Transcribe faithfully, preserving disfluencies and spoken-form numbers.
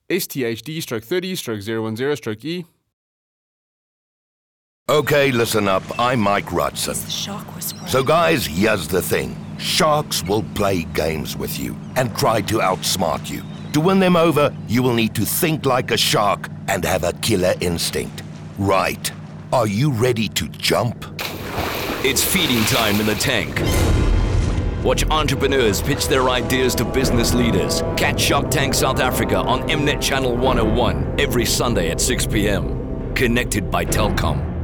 S T H D stroke thirty stroke zero one zero stroke E. Okay, listen up. I'm Mike Rudson. It's the Shark Whisperer. So guys, here's the thing. Sharks will play games with you and try to outsmart you. To win them over, you will need to think like a shark and have a killer instinct. Right. Are you ready to jump? It's feeding time in the tank. Watch entrepreneurs pitch their ideas to business leaders. Catch Shark Tank South Africa on M net Channel one oh one every Sunday at six p.m. Connected by Telkom.